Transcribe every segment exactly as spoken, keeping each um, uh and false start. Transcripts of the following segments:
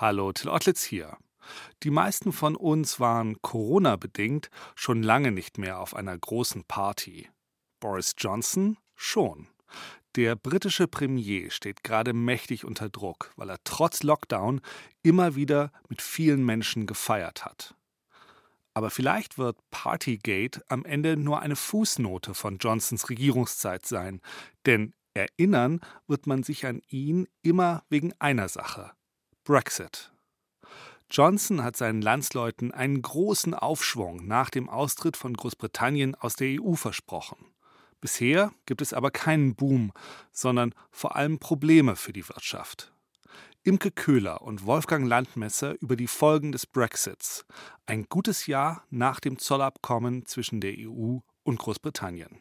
Hallo, Till Ottlitz hier. Die meisten von uns waren Corona-bedingt schon lange nicht mehr auf einer großen Party. Boris Johnson schon. Der britische Premier steht gerade mächtig unter Druck, weil er trotz Lockdown immer wieder mit vielen Menschen gefeiert hat. Aber vielleicht wird Partygate am Ende nur eine Fußnote von Johnsons Regierungszeit sein, denn erinnern wird man sich an ihn immer wegen einer Sache: Brexit. Johnson hat seinen Landsleuten einen großen Aufschwung nach dem Austritt von Großbritannien aus der E U versprochen. Bisher gibt es aber keinen Boom, sondern vor allem Probleme für die Wirtschaft. Imke Köhler und Wolfgang Landmesser über die Folgen des Brexits. Ein gutes Jahr nach dem Zollabkommen zwischen der E U und Großbritannien.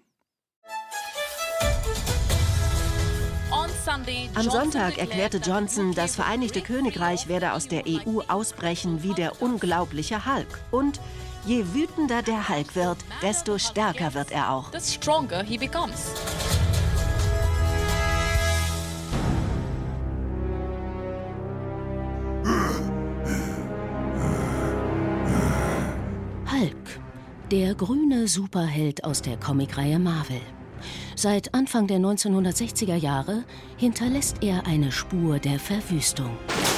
Am Sonntag erklärte Johnson, das Vereinigte Königreich werde aus der E U ausbrechen wie der unglaubliche Hulk. Und je wütender der Hulk wird, desto stärker wird er auch. Hulk, der grüne Superheld aus der Comicreihe Marvel. Seit Anfang der neunzehnhundertsechziger Jahre hinterlässt er eine Spur der Verwüstung.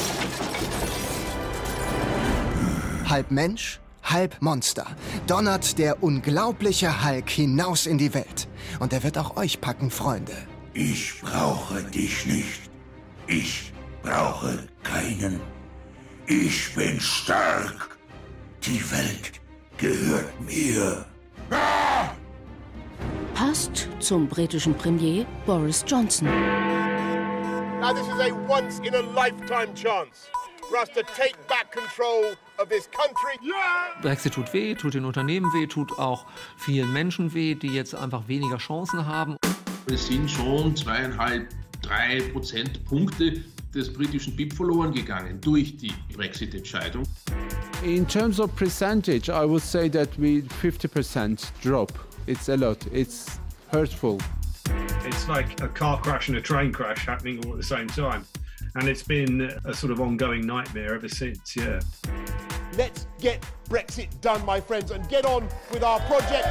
Halb Mensch, halb Monster, donnert der unglaubliche Hulk hinaus in die Welt. Und er wird auch euch packen, Freunde. Ich brauche dich nicht. Ich brauche keinen. Ich bin stark. Die Welt gehört mir. Ah! Passt zum britischen Premier Boris Johnson. Now this is a once in a lifetime chance for us to take back control of this country. Yeah! Brexit tut weh, tut den Unternehmen weh, tut auch vielen Menschen weh, die jetzt einfach weniger Chancen haben. Es sind schon zweieinhalb, drei Prozentpunkte des britischen B I P verloren gegangen durch die Brexit-Entscheidung. In terms of percentage, I would say that we fifty percent drop. It's a lot. It's hurtful. It's like a car crash and a train crash happening all at the same time. And it's been a sort of ongoing nightmare ever since, yeah. Let's get Brexit done, my friends, and get on with our project.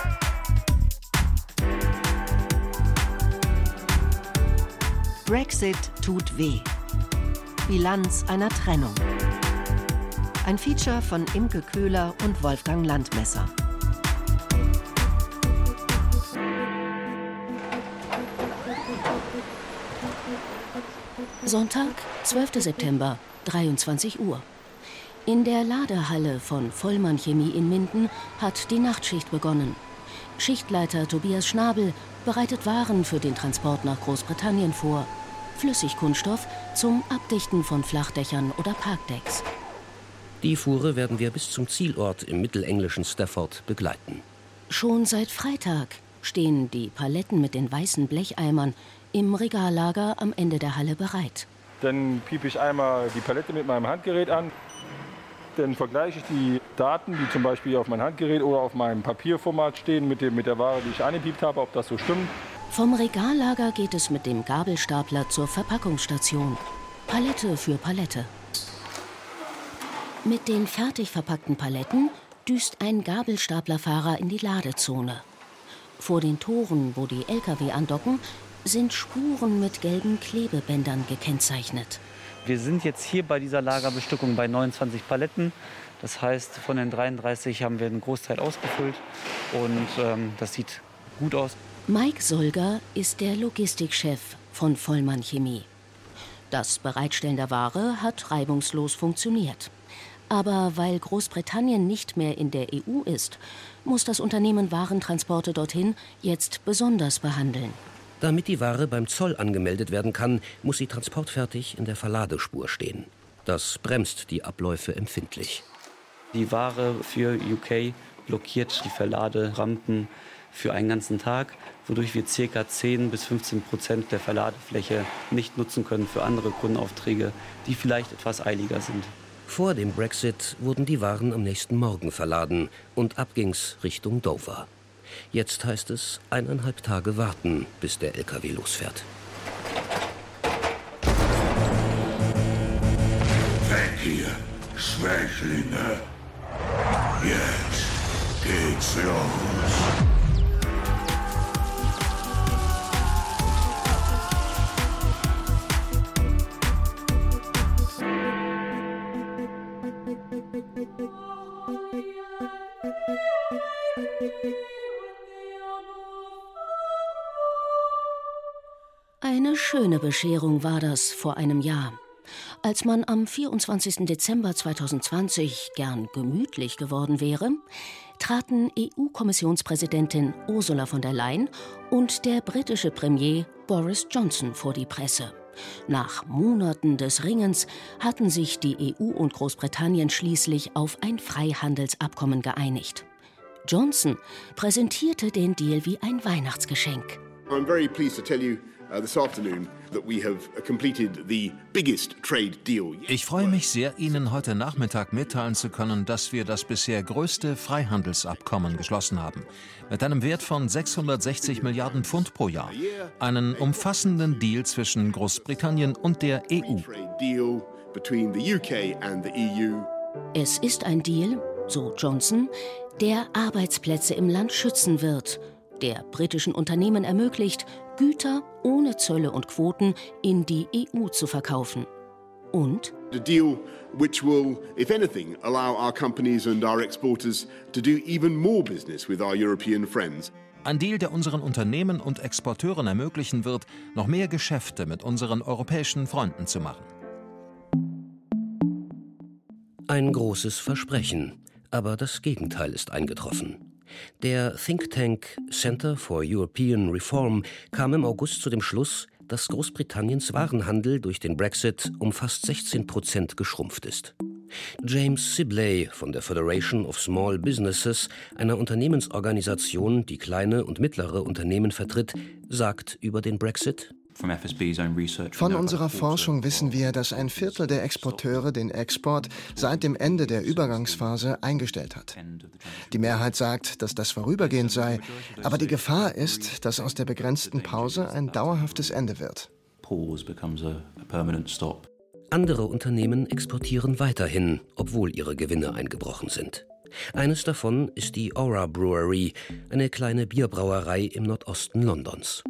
Brexit tut weh. Bilanz einer Trennung. Ein Feature von Imke Köhler und Wolfgang Landmesser. Sonntag, zwölfter September, dreiundzwanzig Uhr. In der Ladehalle von Vollmann Chemie in Minden hat die Nachtschicht begonnen. Schichtleiter Tobias Schnabel bereitet Waren für den Transport nach Großbritannien vor. Flüssigkunststoff zum Abdichten von Flachdächern oder Parkdecks. Die Fuhre werden wir bis zum Zielort im mittelenglischen Stafford begleiten. Schon seit Freitag stehen die Paletten mit den weißen Blecheimern im Regallager am Ende der Halle bereit. Dann piep ich einmal die Palette mit meinem Handgerät an. Dann vergleiche ich die Daten, die zum Beispiel auf meinem Handgerät oder auf meinem Papierformat stehen, mit, dem, mit der Ware, die ich angepiept habe, ob das so stimmt. Vom Regallager geht es mit dem Gabelstapler zur Verpackungsstation. Palette für Palette. Mit den fertig verpackten Paletten düst ein Gabelstaplerfahrer in die Ladezone. Vor den Toren, wo die L K W andocken, sind Spuren mit gelben Klebebändern gekennzeichnet. Wir sind jetzt hier bei dieser Lagerbestückung bei neunundzwanzig Paletten. Das heißt, von den dreiunddreißig haben wir einen Großteil ausgefüllt und ähm, das sieht gut aus. Mike Solger ist der Logistikchef von Vollmann Chemie. Das Bereitstellen der Ware hat reibungslos funktioniert. Aber weil Großbritannien nicht mehr in der E U ist, muss das Unternehmen Warentransporte dorthin jetzt besonders behandeln. Damit die Ware beim Zoll angemeldet werden kann, muss sie transportfertig in der Verladespur stehen. Das bremst die Abläufe empfindlich. Die Ware für U K blockiert die Verladerampen für einen ganzen Tag, wodurch wir ca. zehn bis fünfzehn Prozent der Verladefläche nicht nutzen können für andere Kundenaufträge, die vielleicht etwas eiliger sind. Vor dem Brexit wurden die Waren am nächsten Morgen verladen und ab ging's Richtung Dover. Jetzt heißt es eineinhalb Tage warten, bis der L K W losfährt. Wenn ihr Schwächlinge. Jetzt geht's los. Eine schöne Bescherung war das vor einem Jahr. Als man am vierundzwanzigsten Dezember zweitausendzwanzig gern gemütlich geworden wäre, traten E U-Kommissionspräsidentin Ursula von der Leyen und der britische Premier Boris Johnson vor die Presse. Nach Monaten des Ringens hatten sich die E U und Großbritannien schließlich auf ein Freihandelsabkommen geeinigt. Johnson präsentierte den Deal wie ein Weihnachtsgeschenk. I'm very pleased to tell you uh, this afternoon that we have completed the biggest trade deal. Ich freue mich sehr, Ihnen heute Nachmittag mitteilen zu können, dass wir das bisher größte Freihandelsabkommen geschlossen haben. Mit einem Wert von sechshundertsechzig Milliarden Pfund pro Jahr. Einen umfassenden Deal zwischen Großbritannien und der E U. Es ist ein Deal, so Johnson, der Arbeitsplätze im Land schützen wird, der britischen Unternehmen ermöglicht, Güter ohne Zölle und Quoten in die E U zu verkaufen. Und A deal which will, if anything, allow our companies and our exporters to do even more business with our European friends. Ein Deal, der unseren Unternehmen und Exporteuren ermöglichen wird, noch mehr Geschäfte mit unseren europäischen Freunden zu machen. Ein großes Versprechen, aber das Gegenteil ist eingetroffen. Der Think Tank Center for European Reform kam im August zu dem Schluss, dass Großbritanniens Warenhandel durch den Brexit um fast sechzehn Prozent geschrumpft ist. James Sibley von der Federation of Small Businesses, einer Unternehmensorganisation, die kleine und mittlere Unternehmen vertritt, sagt über den Brexit: Von unserer Forschung wissen wir, dass ein Viertel der Exporteure den Export seit dem Ende der Übergangsphase eingestellt hat. Die Mehrheit sagt, dass das vorübergehend sei, aber die Gefahr ist, dass aus der begrenzten Pause ein dauerhaftes Ende wird. Andere Unternehmen exportieren weiterhin, obwohl ihre Gewinne eingebrochen sind. Eines davon ist die Ora Brewery, eine kleine Bierbrauerei im Nordosten Londons.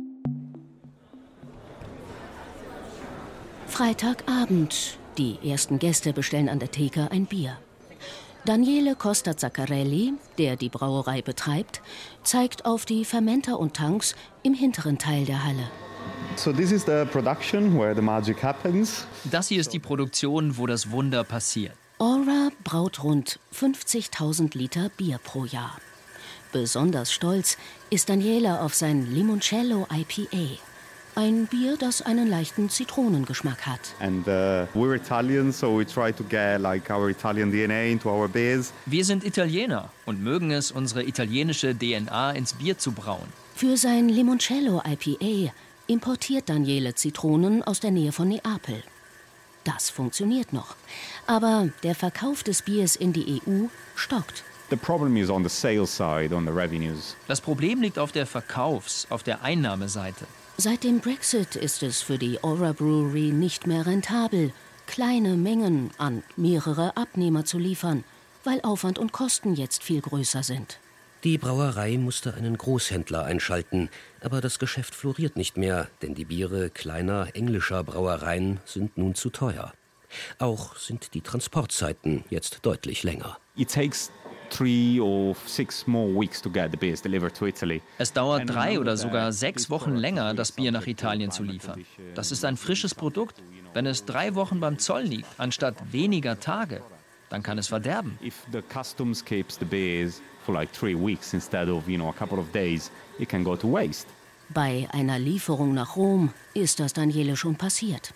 Freitagabend. Die ersten Gäste bestellen an der Theke ein Bier. Daniele Costa Zaccarelli, der die Brauerei betreibt, zeigt auf die Fermenter und Tanks im hinteren Teil der Halle. So this is the production where the magic happens. Das hier ist die Produktion, wo das Wunder passiert. Ora braut rund fünfzigtausend Liter Bier pro Jahr. Besonders stolz ist Daniele auf sein Limoncello I P A. Ein Bier, das einen leichten Zitronengeschmack hat. And uh, we're Italian, so we try to get like our Italian D N A into our beers. Wir sind Italiener und mögen es, unsere italienische D N A ins Bier zu brauen. Für sein Limoncello I P A importiert Daniele Zitronen aus der Nähe von Neapel. Das funktioniert noch. Aber der Verkauf des Biers in die E U stockt. The problem is on the sales side, on the revenues. Das Problem liegt auf der Verkaufs-, auf der Einnahmeseite. Seit dem Brexit ist es für die Ora Brewery nicht mehr rentabel, kleine Mengen an mehrere Abnehmer zu liefern, weil Aufwand und Kosten jetzt viel größer sind. Die Brauerei musste einen Großhändler einschalten, aber das Geschäft floriert nicht mehr, denn die Biere kleiner englischer Brauereien sind nun zu teuer. Auch sind die Transportzeiten jetzt deutlich länger. It takes three or six more weeks to get the beers delivered to Italy. Es dauert drei oder sogar sechs Wochen länger, das Bier nach Italien zu liefern. Das ist ein frisches Produkt. Wenn es drei Wochen beim Zoll liegt, anstatt weniger Tage, dann kann es verderben. If the customs keeps the beers for like three weeks instead of, you know, a couple of days, it can go to waste. Bei einer Lieferung nach Rom ist das Daniele schon passiert.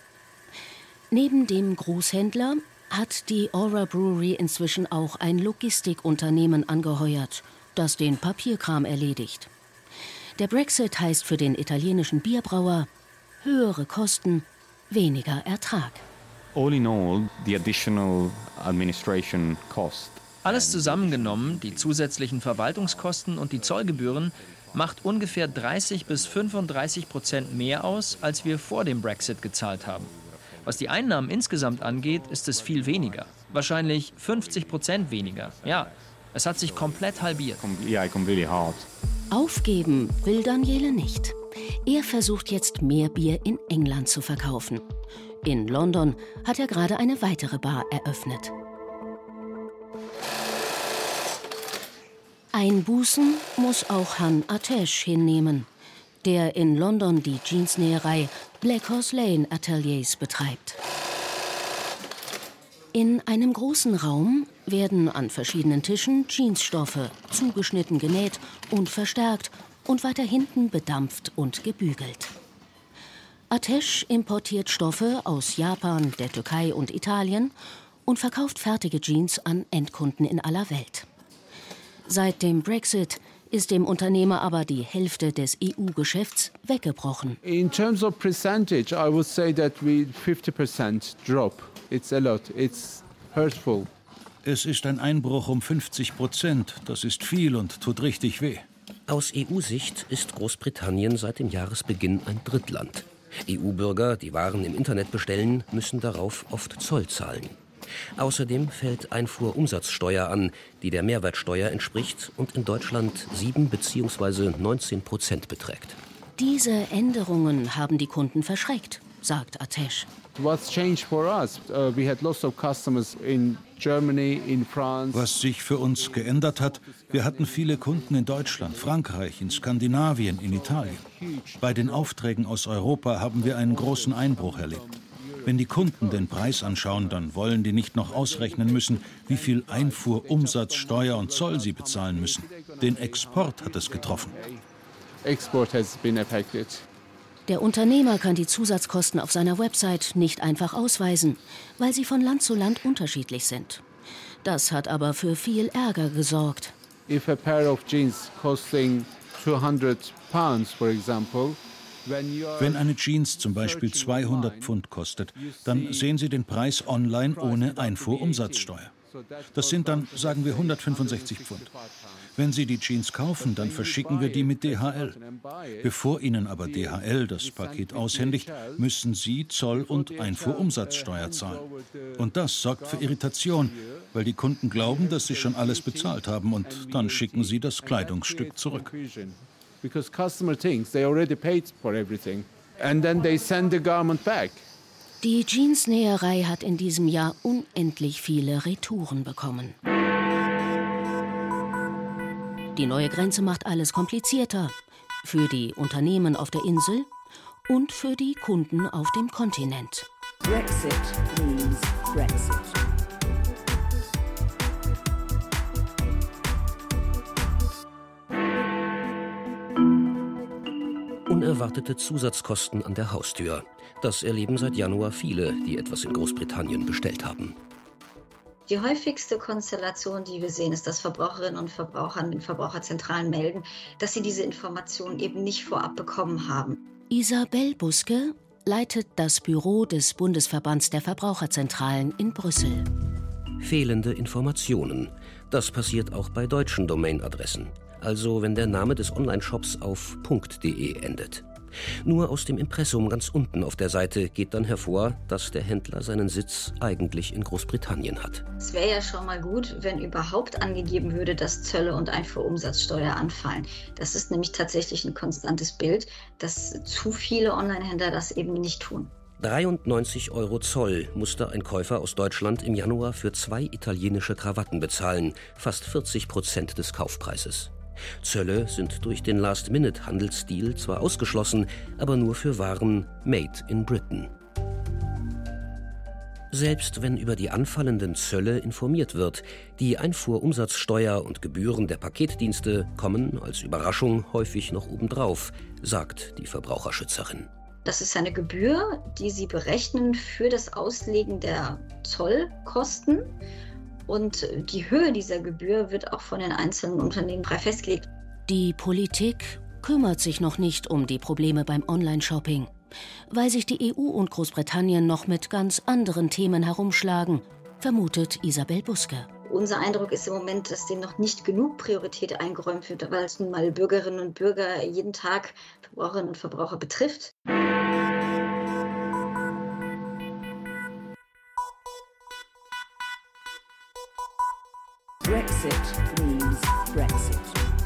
Neben dem Großhändler hat die Ora Brewery inzwischen auch ein Logistikunternehmen angeheuert, das den Papierkram erledigt. Der Brexit heißt für den italienischen Bierbrauer höhere Kosten, weniger Ertrag. All in all, the additional administration cost. Alles zusammengenommen, die zusätzlichen Verwaltungskosten und die Zollgebühren, macht ungefähr dreißig bis fünfunddreißig Prozent mehr aus, als wir vor dem Brexit gezahlt haben. Was die Einnahmen insgesamt angeht, ist es viel weniger. Wahrscheinlich fünfzig Prozent weniger. Ja, es hat sich komplett halbiert. Aufgeben will Daniele nicht. Er versucht jetzt mehr Bier in England zu verkaufen. In London hat er gerade eine weitere Bar eröffnet. Einbußen muss auch Han Atesh hinnehmen, der in London die Jeansnäherei Black Horse Lane Ateliers betreibt. In einem großen Raum werden an verschiedenen Tischen Jeansstoffe zugeschnitten, genäht und verstärkt und weiter hinten bedampft und gebügelt. Atesh importiert Stoffe aus Japan, der Türkei und Italien und verkauft fertige Jeans an Endkunden in aller Welt. Seit dem Brexit ist dem Unternehmer aber die Hälfte des E U-Geschäfts weggebrochen. In terms of percentage, I would say that we fifty percent drop. It's a lot. It's hurtful. Es ist ein Einbruch um fünfzig Prozent. Das ist viel und tut richtig weh. Aus E U-Sicht ist Großbritannien seit dem Jahresbeginn ein Drittland. E U-Bürger, die Waren im Internet bestellen, müssen darauf oft Zoll zahlen. Außerdem fällt Einfuhrumsatzsteuer an, die der Mehrwertsteuer entspricht und in Deutschland sieben bzw. neunzehn Prozent beträgt. Diese Änderungen haben die Kunden verschreckt, sagt Atesh. What's changed for us? Uh, we had lots of customers in Germany, in France. Was sich für uns geändert hat, wir hatten viele Kunden in Deutschland, Frankreich, in Skandinavien, in Italien. Bei den Aufträgen aus Europa haben wir einen großen Einbruch erlebt. Wenn die Kunden den Preis anschauen, dann wollen die nicht noch ausrechnen müssen, wie viel Einfuhr, Umsatz, Steuer und Zoll sie bezahlen müssen. Den Export hat es getroffen. Export has been affected. Der Unternehmer kann die Zusatzkosten auf seiner Website nicht einfach ausweisen, weil sie von Land zu Land unterschiedlich sind. Das hat aber für viel Ärger gesorgt. If a pair of jeans costing two hundred pounds, for example, wenn eine Jeans zum Beispiel zweihundert Pfund kostet, dann sehen Sie den Preis online ohne Einfuhrumsatzsteuer. Das sind dann, sagen wir, hundertfünfundsechzig Pfund. Wenn Sie die Jeans kaufen, dann verschicken wir die mit D H L. Bevor Ihnen aber D H L das Paket aushändigt, müssen Sie Zoll- und Einfuhrumsatzsteuer zahlen. Und das sorgt für Irritation, weil die Kunden glauben, dass sie schon alles bezahlt haben und dann schicken sie das Kleidungsstück zurück. Because customer thinks they already paid for everything and then they send the garment back. Die Jeansnäherei hat in diesem Jahr unendlich viele Retouren bekommen. Die neue Grenze macht alles komplizierter. Für die Unternehmen auf der Insel und für die Kunden auf dem Kontinent. Brexit means Brexit. Unerwartete Zusatzkosten an der Haustür. Das erleben seit Januar viele, die etwas in Großbritannien bestellt haben. Die häufigste Konstellation, die wir sehen, ist, dass Verbraucherinnen und Verbraucher an den Verbraucherzentralen melden, dass sie diese Informationen eben nicht vorab bekommen haben. Isabel Buske leitet das Büro des Bundesverbands der Verbraucherzentralen in Brüssel. Fehlende Informationen. Das passiert auch bei deutschen Domainadressen. Also wenn der Name des Online-Shops auf .de endet. Nur aus dem Impressum ganz unten auf der Seite geht dann hervor, dass der Händler seinen Sitz eigentlich in Großbritannien hat. Es wäre ja schon mal gut, wenn überhaupt angegeben würde, dass Zölle und Einfuhrumsatzsteuer anfallen. Das ist nämlich tatsächlich ein konstantes Bild, dass zu viele Online-Händler das eben nicht tun. dreiundneunzig Euro Zoll musste ein Käufer aus Deutschland im Januar für zwei italienische Krawatten bezahlen, fast vierzig Prozent des Kaufpreises. Zölle sind durch den Last-Minute-Handelsdeal zwar ausgeschlossen, aber nur für Waren made in Britain. Selbst wenn über die anfallenden Zölle informiert wird, die Einfuhrumsatzsteuer und Gebühren der Paketdienste kommen als Überraschung häufig noch obendrauf, sagt die Verbraucherschützerin. Das ist eine Gebühr, die Sie berechnen für das Auslegen der Zollkosten. Und die Höhe dieser Gebühr wird auch von den einzelnen Unternehmen frei festgelegt. Die Politik kümmert sich noch nicht um die Probleme beim Online-Shopping, weil sich die E U und Großbritannien noch mit ganz anderen Themen herumschlagen, vermutet Isabel Buske. Unser Eindruck ist im Moment, dass dem noch nicht genug Priorität eingeräumt wird, weil es nun mal Bürgerinnen und Bürger jeden Tag, Verbraucherinnen und Verbraucher betrifft. Brexit means Brexit.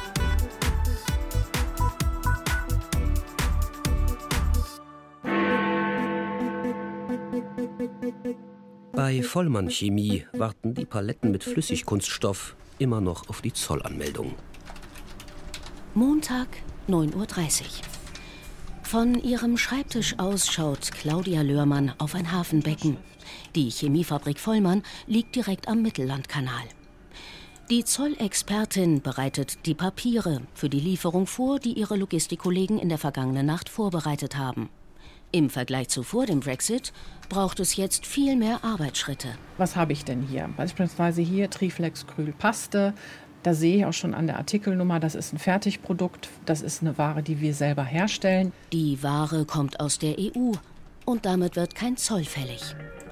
Bei Vollmann Chemie warten die Paletten mit Flüssigkunststoff immer noch auf die Zollanmeldung. Montag, neun Uhr dreißig. Von ihrem Schreibtisch aus schaut Claudia Löhrmann auf ein Hafenbecken. Die Chemiefabrik Vollmann liegt direkt am Mittellandkanal. Die Zollexpertin bereitet die Papiere für die Lieferung vor, die ihre Logistikkollegen in der vergangenen Nacht vorbereitet haben. Im Vergleich zu vor dem Brexit braucht es jetzt viel mehr Arbeitsschritte. Was habe ich denn hier? Beispielsweise hier Triflex-Kryl-Paste. Da sehe ich auch schon an der Artikelnummer, das ist ein Fertigprodukt. Das ist eine Ware, die wir selber herstellen. Die Ware kommt aus der E U und damit wird kein Zoll fällig.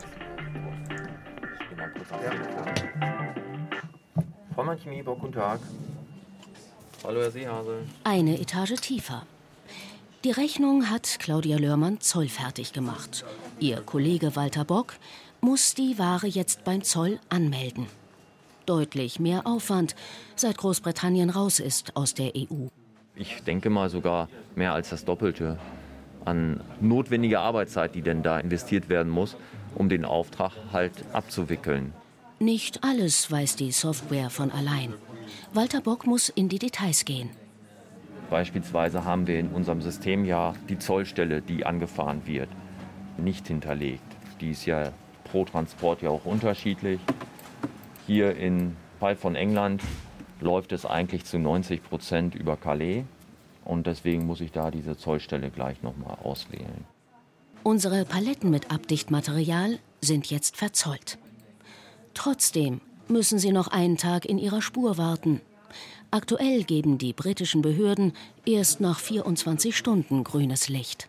Vollmann Chemie, guten Tag. Hallo, Herr Seehase. Eine Etage tiefer. Die Rechnung hat Claudia Löhrmann zollfertig gemacht. Ihr Kollege Walter Bock muss die Ware jetzt beim Zoll anmelden. Deutlich mehr Aufwand, seit Großbritannien raus ist aus der E U. Ich denke mal sogar mehr als das Doppelte an notwendiger Arbeitszeit, die denn da investiert werden muss, um den Auftrag halt abzuwickeln. Nicht alles weiß die Software von allein. Walter Bock muss in die Details gehen. Beispielsweise haben wir in unserem System ja die Zollstelle, die angefahren wird, nicht hinterlegt. Die ist ja pro Transport ja auch unterschiedlich. Hier im Fall von England läuft es eigentlich zu neunzig Prozent über Calais. Und deswegen muss ich da diese Zollstelle gleich nochmal auswählen. Unsere Paletten mit Abdichtmaterial sind jetzt verzollt. Trotzdem müssen sie noch einen Tag in ihrer Spur warten. Aktuell geben die britischen Behörden erst nach vierundzwanzig Stunden grünes Licht.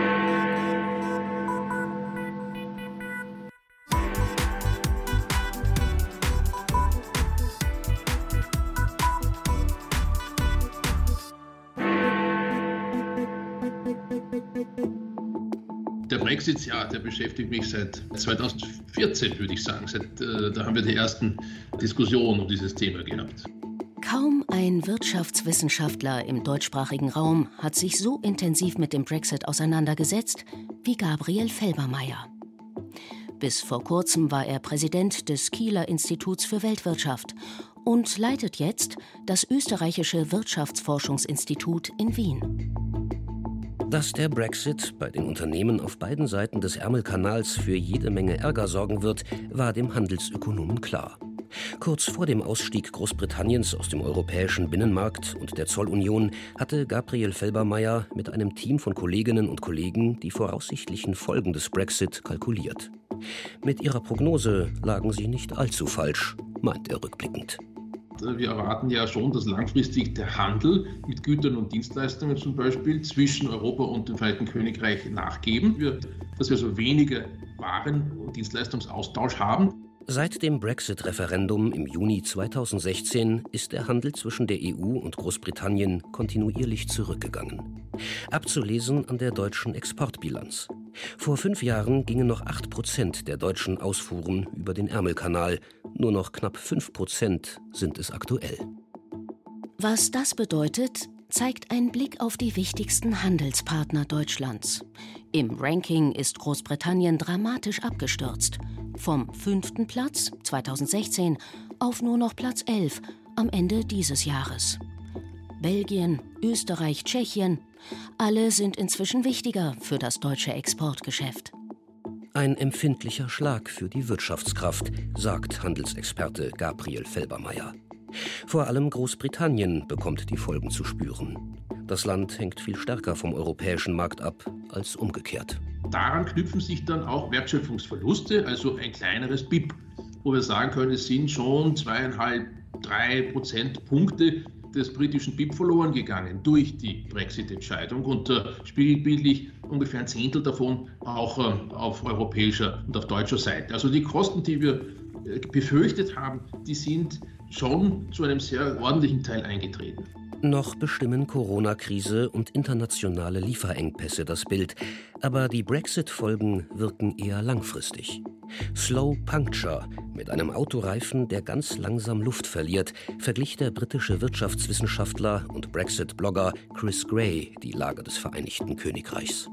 Der Brexit, ja, der beschäftigt mich seit zweitausendvierzehn, würde ich sagen. Seit, äh, da haben wir die ersten Diskussionen um dieses Thema gehabt. Kaum ein Wirtschaftswissenschaftler im deutschsprachigen Raum hat sich so intensiv mit dem Brexit auseinandergesetzt wie Gabriel Felbermayr. Bis vor kurzem war er Präsident des Kieler Instituts für Weltwirtschaft und leitet jetzt das österreichische Wirtschaftsforschungsinstitut in Wien. Dass der Brexit bei den Unternehmen auf beiden Seiten des Ärmelkanals für jede Menge Ärger sorgen wird, war dem Handelsökonomen klar. Kurz vor dem Ausstieg Großbritanniens aus dem europäischen Binnenmarkt und der Zollunion hatte Gabriel Felbermayr mit einem Team von Kolleginnen und Kollegen die voraussichtlichen Folgen des Brexit kalkuliert. Mit ihrer Prognose lagen sie nicht allzu falsch, meint er rückblickend. Wir erwarten ja schon, dass langfristig der Handel mit Gütern und Dienstleistungen zum Beispiel zwischen Europa und dem Vereinigten Königreich nachgeben, wir, dass wir so weniger Waren- und Dienstleistungsaustausch haben. Seit dem Brexit-Referendum im Juni zweitausendsechzehn ist der Handel zwischen der E U und Großbritannien kontinuierlich zurückgegangen. Abzulesen an der deutschen Exportbilanz. Vor fünf Jahren gingen noch acht Prozent der deutschen Ausfuhren über den Ärmelkanal. Nur noch knapp fünf Prozent sind es aktuell. Was das bedeutet, zeigt ein Blick auf die wichtigsten Handelspartner Deutschlands. Im Ranking ist Großbritannien dramatisch abgestürzt. Vom fünften Platz zweitausendsechzehn auf nur noch Platz elf am Ende dieses Jahres. Belgien, Österreich, Tschechien, alle sind inzwischen wichtiger für das deutsche Exportgeschäft. Ein empfindlicher Schlag für die Wirtschaftskraft, sagt Handelsexperte Gabriel Felbermayr. Vor allem Großbritannien bekommt die Folgen zu spüren. Das Land hängt viel stärker vom europäischen Markt ab als umgekehrt. Daran knüpfen sich dann auch Wertschöpfungsverluste, also ein kleineres B I P, wo wir sagen können, es sind schon zweieinhalb, drei Prozentpunkte des britischen B I P verloren gegangen durch die Brexit-Entscheidung und äh, spiegelbildlich ungefähr ein Zehntel davon auch äh, auf europäischer und auf deutscher Seite. Also die Kosten, die wir äh, befürchtet haben, die sind schon zu einem sehr ordentlichen Teil eingetreten. Noch bestimmen Corona-Krise und internationale Lieferengpässe das Bild. Aber die Brexit-Folgen wirken eher langfristig. Slow Puncture, mit einem Autoreifen, der ganz langsam Luft verliert, verglich der britische Wirtschaftswissenschaftler und Brexit-Blogger Chris Gray die Lage des Vereinigten Königreichs.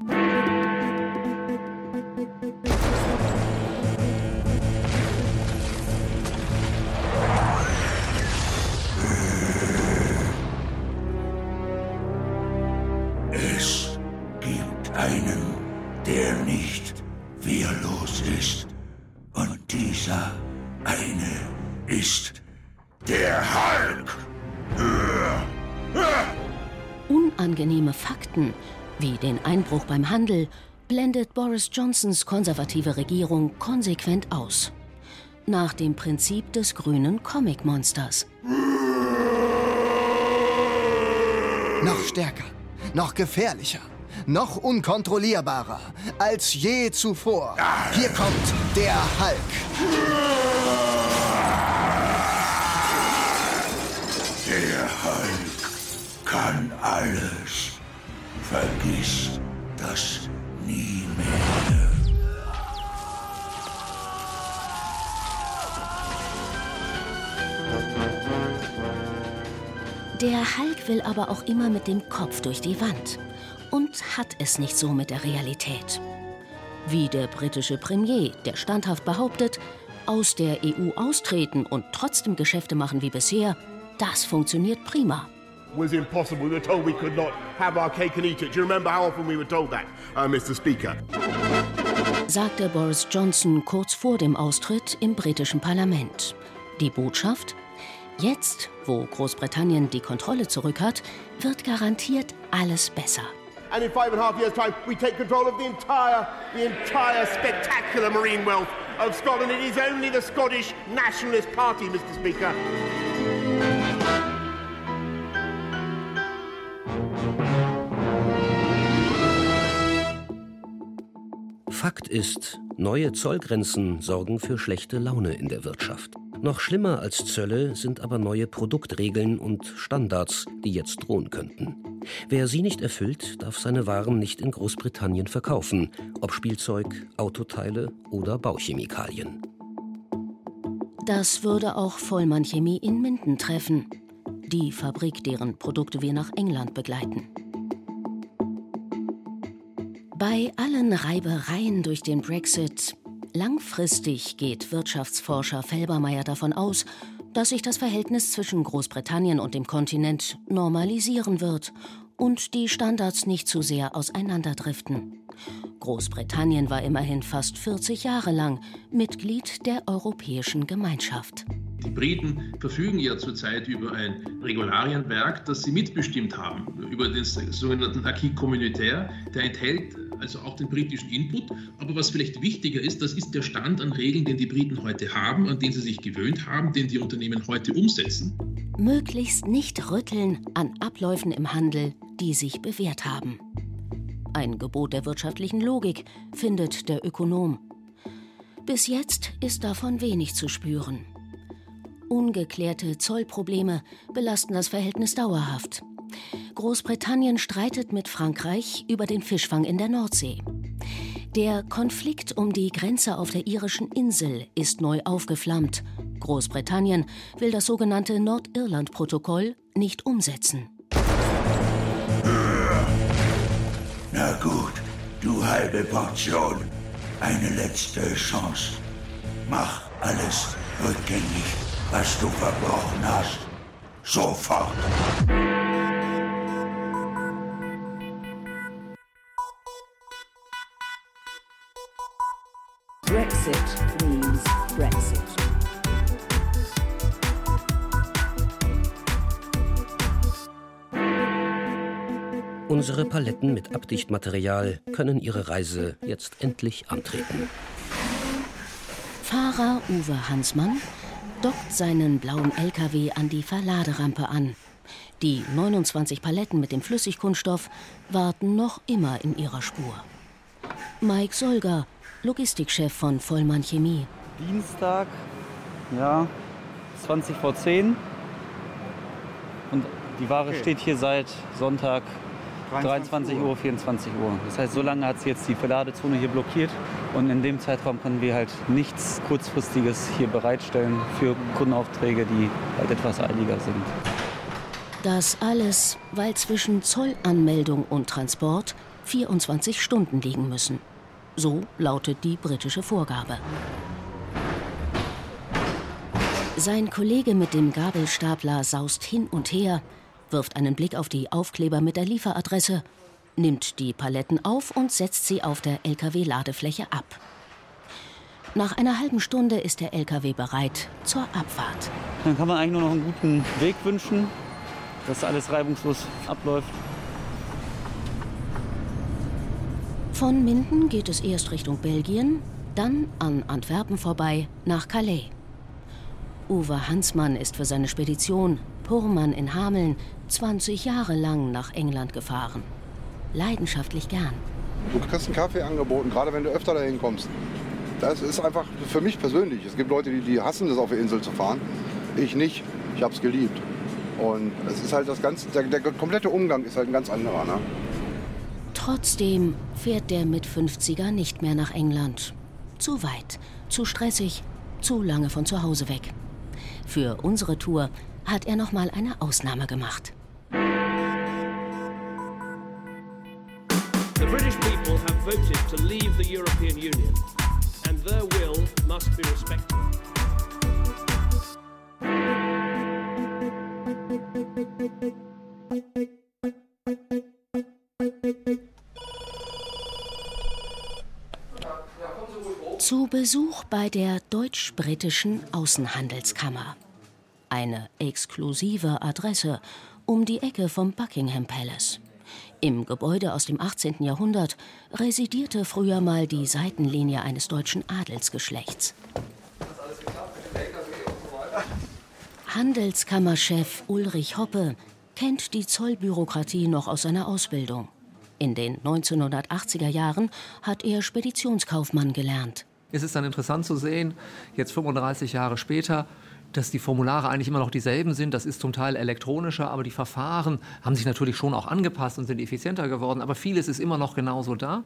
Es gibt einen, der nicht wehrlos ist. Und dieser eine ist der Hulk. Unangenehme Fakten, wie den Einbruch beim Handel, blendet Boris Johnsons konservative Regierung konsequent aus. Nach dem Prinzip des grünen Comic-Monsters. Noch stärker, noch gefährlicher, noch unkontrollierbarer als je zuvor. Hier kommt der Hulk. Der Hulk kann alles. Vergiss das nie mehr. Der Hulk will aber auch immer mit dem Kopf durch die Wand und hat es nicht so mit der Realität. Wie der britische Premier, der standhaft behauptet, aus der E U austreten und trotzdem Geschäfte machen wie bisher, das funktioniert prima. Was impossible. We were told we could not have our cake and eat it. Do you remember how often we were told that, uh, Mister Speaker? Sagte Boris Johnson kurz vor dem Austritt im britischen Parlament. Die Botschaft? Jetzt, wo Großbritannien die Kontrolle zurück hat, wird garantiert alles besser. And in five and a half years' time, we take control of the entire, the entire spectacular marine wealth of Scotland. It is only the Scottish Nationalist Party, Mister Speaker. Fakt ist, neue Zollgrenzen sorgen für schlechte Laune in der Wirtschaft. Noch schlimmer als Zölle sind aber neue Produktregeln und Standards, die jetzt drohen könnten. Wer sie nicht erfüllt, darf seine Waren nicht in Großbritannien verkaufen, ob Spielzeug, Autoteile oder Bauchemikalien. Das würde auch Vollmann Chemie in Minden treffen, die Fabrik, deren Produkte wir nach England begleiten. Bei allen Reibereien durch den Brexit, langfristig geht Wirtschaftsforscher Felbermayr davon aus, dass sich das Verhältnis zwischen Großbritannien und dem Kontinent normalisieren wird und die Standards nicht zu sehr auseinanderdriften. Großbritannien war immerhin fast vierzig Jahre lang Mitglied der Europäischen Gemeinschaft. Die Briten verfügen ja zurzeit über ein Regularienwerk, das sie mitbestimmt haben, über den sogenannten Acquis communautaire. Der enthält also auch den britischen Input. Aber was vielleicht wichtiger ist, das ist der Stand an Regeln, den die Briten heute haben, an den sie sich gewöhnt haben, den die Unternehmen heute umsetzen. Möglichst nicht rütteln an Abläufen im Handel, die sich bewährt haben. Ein Gebot der wirtschaftlichen Logik, findet der Ökonom. Bis jetzt ist davon wenig zu spüren. Ungeklärte Zollprobleme belasten das Verhältnis dauerhaft. Großbritannien streitet mit Frankreich über den Fischfang in der Nordsee. Der Konflikt um die Grenze auf der irischen Insel ist neu aufgeflammt. Großbritannien will das sogenannte Nordirland-Protokoll nicht umsetzen. Na gut, du halbe Portion. Eine letzte Chance. Mach alles rückgängig, was du verbrochen hast. Sofort. Brexit means Brexit. Unsere Paletten mit Abdichtmaterial können ihre Reise jetzt endlich antreten. Fahrer Uwe Hansmann dockt seinen blauen L K W an die Verladerampe an. Die neunundzwanzig Paletten mit dem Flüssigkunststoff warten noch immer in ihrer Spur. Mike Solger, Logistikchef von Vollmann Chemie. Dienstag, ja, zwanzig vor zehn. Und die Ware okay. steht hier seit Sonntag dreiundzwanzig Uhr, vierundzwanzig Uhr. Das heißt, so lange hat sie jetzt die Verladezone hier blockiert. Und in dem Zeitraum können wir halt nichts Kurzfristiges hier bereitstellen für Kundenaufträge, die halt etwas eiliger sind. Das alles, weil zwischen Zollanmeldung und Transport vierundzwanzig Stunden liegen müssen. So lautet die britische Vorgabe. Sein Kollege mit dem Gabelstapler saust hin und her, wirft einen Blick auf die Aufkleber mit der Lieferadresse, nimmt die Paletten auf und setzt sie auf der L K W-Ladefläche ab. Nach einer halben Stunde ist der L K W bereit zur Abfahrt. Dann kann man eigentlich nur noch einen guten Weg wünschen, dass alles reibungslos abläuft. Von Minden geht es erst Richtung Belgien, dann an Antwerpen vorbei nach Calais. Uwe Hansmann ist für seine Spedition Purmann in Hameln zwanzig Jahre lang nach England gefahren. Leidenschaftlich gern. Du kriegst einen Kaffee angeboten, gerade wenn du öfter dahin kommst. Das ist einfach für mich persönlich. Es gibt Leute, die, die hassen das, auf der Insel zu fahren. Ich nicht. Ich habe es geliebt. Und es ist halt das ganze, der, der komplette Umgang ist halt ein ganz anderer. Ne? Trotzdem fährt der Mit-fünfziger nicht mehr nach England. Zu weit, zu stressig, zu lange von zu Hause weg. Für unsere Tour hat er noch mal eine Ausnahme gemacht. The British people have voted to leave the European Union, and their will must be respected. Zu Besuch bei der deutsch-britischen Außenhandelskammer. Eine exklusive Adresse um die Ecke vom Buckingham Palace. Im Gebäude aus dem achtzehnten Jahrhundert residierte früher mal die Seitenlinie eines deutschen Adelsgeschlechts. Handelskammerchef Ulrich Hoppe kennt die Zollbürokratie noch aus seiner Ausbildung. In den neunzehnhundertachtziger Jahren hat er Speditionskaufmann gelernt. Es ist dann interessant zu sehen, jetzt fünfunddreißig Jahre später, dass die Formulare eigentlich immer noch dieselben sind. Das ist zum Teil elektronischer, aber die Verfahren haben sich natürlich schon auch angepasst und sind effizienter geworden. Aber vieles ist immer noch genauso da.